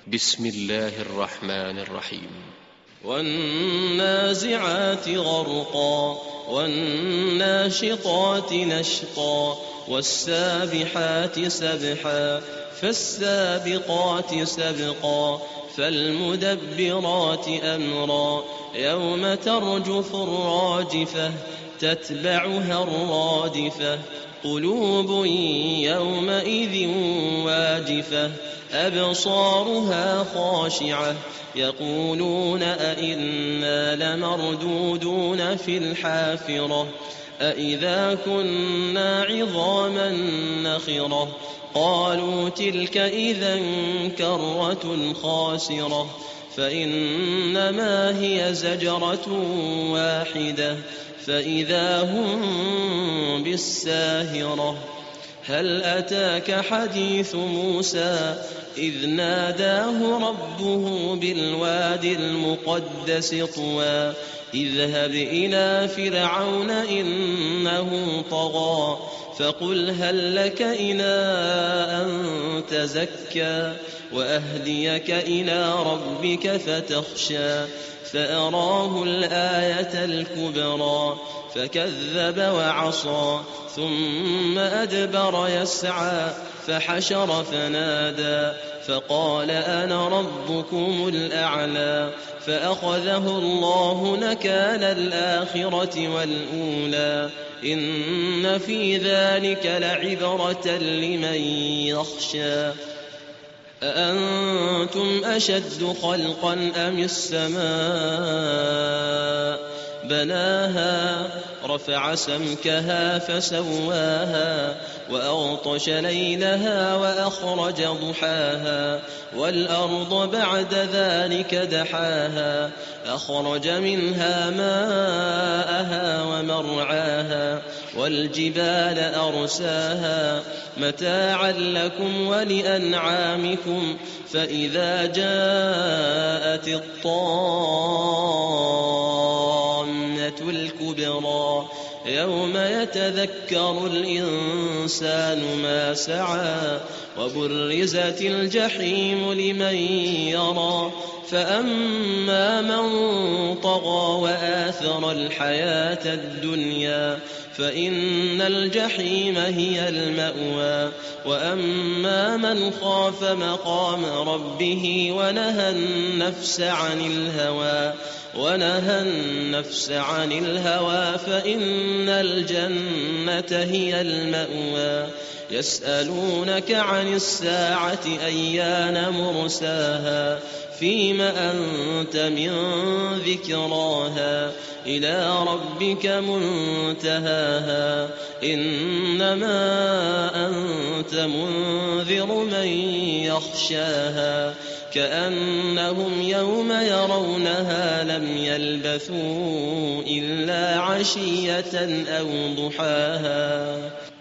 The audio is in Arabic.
بسم الله الرحمن الرحيم. والنازعات غرقا والناشطات نشطا والسابحات سبحا فالسابقات سبقا فالمدبرات أمرا يوم ترجف الراجفة تتبعها الرادفة قلوب يومئذ واجفة أبصارها خاشعة يقولون أئنا لمردودون في الحافرة أئذا كنا عظاما نخرة قالوا تلك إذا كرة خاسرة فإنما هي زجرة واحدة فإذا هم بالساهرة هل أتاك حديث موسى إذ ناداه ربه بالواد المقدس طوى اذهب إلى فرعون إنه طغى فقل هل لك إلى أن تزكى وأهديك إلى ربك فتخشى فأراه الآية الكبرى فكذب وعصى ثم أدبر يسعى فحشر فنادى فقال أنا ربكم الأعلى فأخذه الله نكال الآخرة والأولى إن في ذلك لعبرة لمن يخشى أأنتم أشد خلقا أم السماء بناها رفع سمكها فسواها وأغطش ليلها وأخرج ضحاها والأرض بعد ذلك دحاها أخرج منها ماءها ومرعاها والجبال أرساها متاعا لكم ولأنعامكم فإذا جاءت الطامة الكبرى يوم يتذكر الإنسان ما سعى وبرزت الجحيم لمن يرى فأما من طغى وآثر الحياة الدنيا فإن الجحيم هي المأوى وأما من خاف مقام ربه ونهى النفس عن الهوى فإن الجنة هي المأوى يسألونك عن الساعة أيان مرساها فيم أنت من ذكراها إلى ربك منتهاها إنما أنت منذر من يخشاها كأنهم يوم يرونها لم يلبثوا إلا عشية أو ضحاها.